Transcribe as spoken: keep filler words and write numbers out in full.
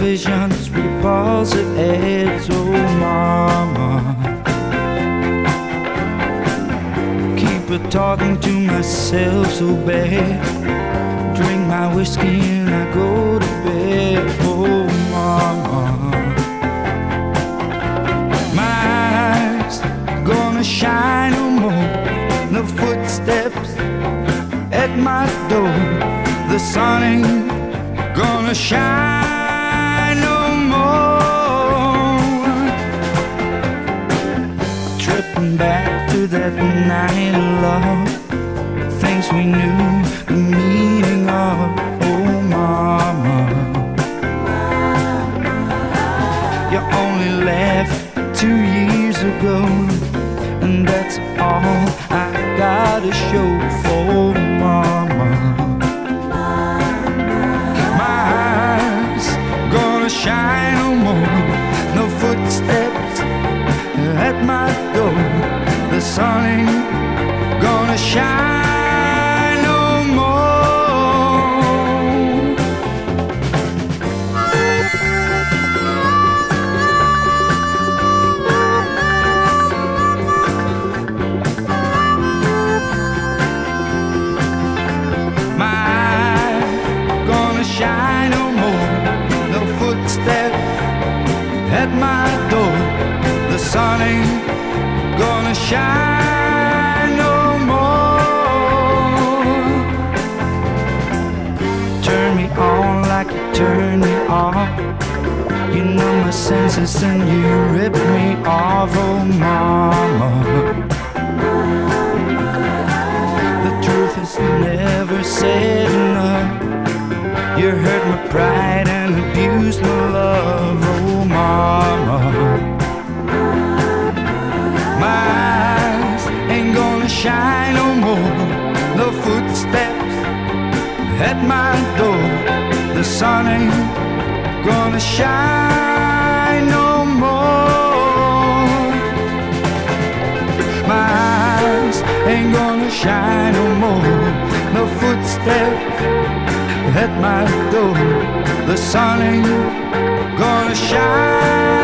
visions, repulsive heads, oh mama. Keep a talking to myself so bad. Drink my whiskey and I go to bed, oh mama. My eyes gonna shine no more. No footsteps at my door. The sun ain't gonna shine no more. Tripping back to that night of love, things we knew the meaning of, oh mama. You only left two years ago, and that's all I gotta show for mama. My eyes gonna shine no more. No footsteps at my door. The sun ain't gonna shine no more. My eyes gonna shine no more. No footsteps at my door. The sun ain't gonna shine no more. Turn me on like you turn me off. You know my senses and you rip me off, oh mama. The truth is never said enough. You hurt my pride and abused my love, oh mama. My eyes ain't gonna shine no more. No footsteps at my door. The sun ain't gonna shine no more. My eyes ain't gonna shine no more. No footsteps at my door. The sun ain't gonna shine